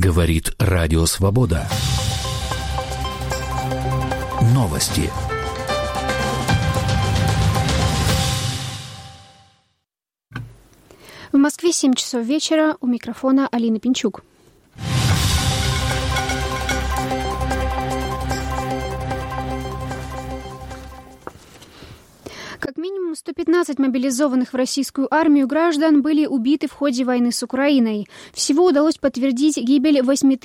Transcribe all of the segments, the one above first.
Говорит Радио Свобода. Новости. В Москве 7 часов вечера. У микрофона Алина Пинчук. Как минимум 115 мобилизованных в российскую армию граждан были убиты в ходе войны с Украиной. Всего удалось подтвердить гибель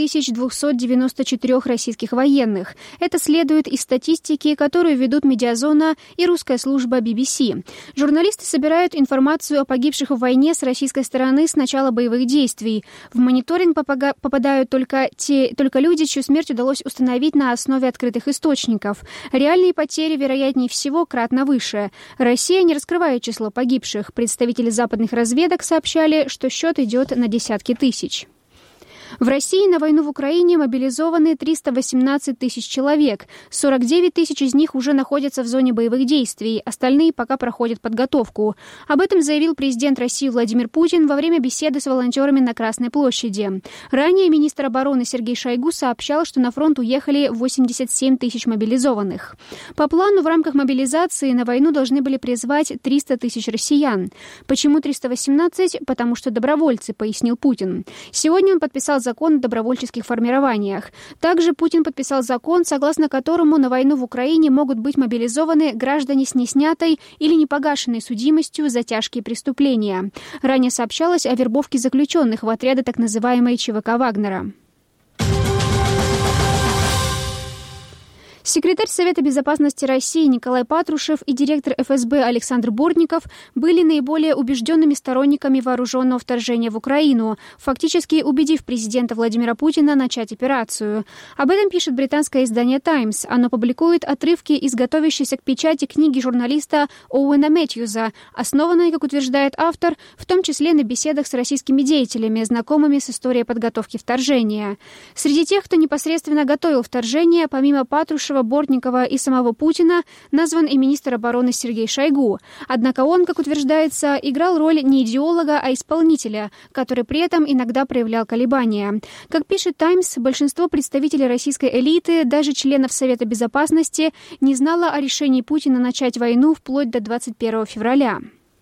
8294 российских военных. Это следует из статистики, которую ведут Медиазона и русская служба BBC. Журналисты собирают информацию о погибших в войне с российской стороны с начала боевых действий. В мониторинг попадают только люди, чью смерть удалось установить на основе открытых источников. Реальные потери, вероятнее всего, кратно выше. Россия не раскрывает число погибших. Представители западных разведок сообщали, что счет идет на десятки тысяч. В России на войну в Украине мобилизованы 318 тысяч человек. 49 тысяч из них уже находятся в зоне боевых действий, остальные пока проходят подготовку. Об этом заявил президент России Владимир Путин во время беседы с волонтерами на Красной площади. Ранее министр обороны Сергей Шойгу сообщал, что на фронт уехали 87 тысяч мобилизованных. По плану в рамках мобилизации на войну должны были призвать 300 тысяч россиян. Почему 318? Потому что добровольцы, пояснил Путин. Сегодня он подписал закон о добровольческих формированиях. Также Путин подписал закон, согласно которому на войну в Украине могут быть мобилизованы граждане с неснятой или непогашенной судимостью за тяжкие преступления. Ранее сообщалось о вербовке заключенных в отряды так называемой ЧВК Вагнера. Секретарь Совета безопасности России Николай Патрушев и директор ФСБ Александр Бортников были наиболее убежденными сторонниками вооруженного вторжения в Украину, фактически убедив президента Владимира Путина начать операцию. Об этом пишет британское издание «Таймс». Оно публикует отрывки из готовящейся к печати книги журналиста Оуэна Мэтьюза, основанной, как утверждает автор, в том числе на беседах с российскими деятелями, знакомыми с историей подготовки вторжения. Среди тех, кто непосредственно готовил вторжение, помимо Патрушева, Бортникова и самого Путина, назван и министр обороны Сергей Шойгу. Однако он, как утверждается, играл роль не идеолога, а исполнителя, который при этом иногда проявлял колебания. Как пишет «Таймс», большинство представителей российской элиты, даже членов Совета безопасности, не знало о решении Путина начать войну вплоть до 21 февраля.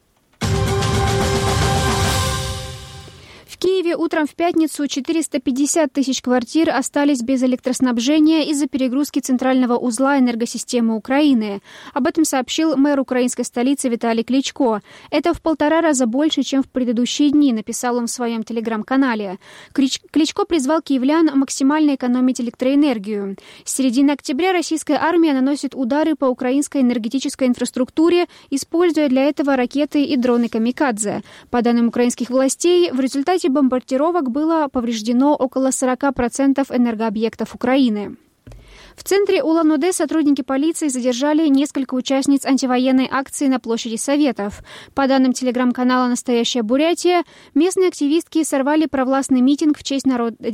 В Киеве утром в пятницу 450 тысяч квартир остались без электроснабжения из-за перегрузки центрального узла энергосистемы Украины. Об этом сообщил мэр украинской столицы Виталий Кличко. Это в 1,5 раза больше, чем в предыдущие дни, написал он в своем телеграм-канале. Кличко призвал киевлян максимально экономить электроэнергию. С середины октября российская армия наносит удары по украинской энергетической инфраструктуре, используя для этого ракеты и дроны «Камикадзе». По данным украинских властей, в результате бомбардировок было повреждено около 40% энергообъектов Украины. В центре Улан-Удэ сотрудники полиции задержали несколько участниц антивоенной акции на площади Советов. По данным телеграм-канала «Настоящая Бурятия», местные активистки сорвали провластный митинг в честь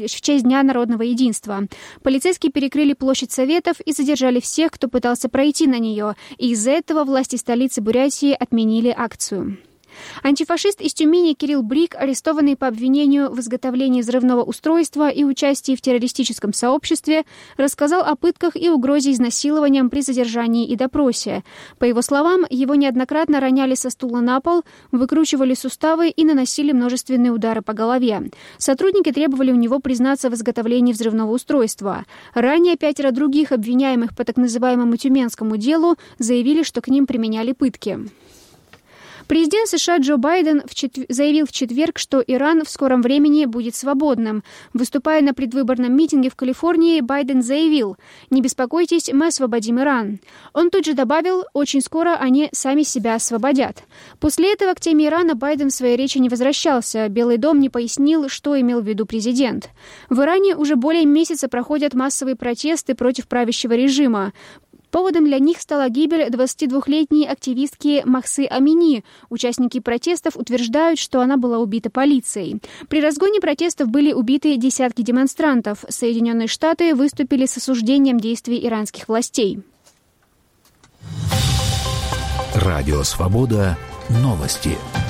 Дня народного единства. Полицейские перекрыли площадь Советов и задержали всех, кто пытался пройти на нее, и из-за этого власти столицы Бурятии отменили акцию. Антифашист из Тюмени Кирилл Брик, арестованный по обвинению в изготовлении взрывного устройства и участии в террористическом сообществе, рассказал о пытках и угрозе изнасилованием при задержании и допросе. По его словам, его неоднократно роняли со стула на пол, выкручивали суставы и наносили множественные удары по голове. Сотрудники требовали у него признаться в изготовлении взрывного устройства. Ранее 5 других обвиняемых по так называемому тюменскому делу заявили, что к ним применяли пытки. Президент США Джо Байден заявил в четверг, что Иран в скором времени будет свободным. Выступая на предвыборном митинге в Калифорнии, Байден заявил: «Не беспокойтесь, мы освободим Иран». Он тут же добавил: «Очень скоро они сами себя освободят». После этого к теме Ирана Байден в своей речи не возвращался. Белый дом не пояснил, что имел в виду президент. В Иране уже более месяца проходят массовые протесты против правящего режима. Поводом для них стала гибель 22-летней активистки Махсы Амини. Участники протестов утверждают, что она была убита полицией. При разгоне протестов были убиты десятки демонстрантов. Соединенные Штаты выступили с осуждением действий иранских властей. Радио «Свобода». Новости.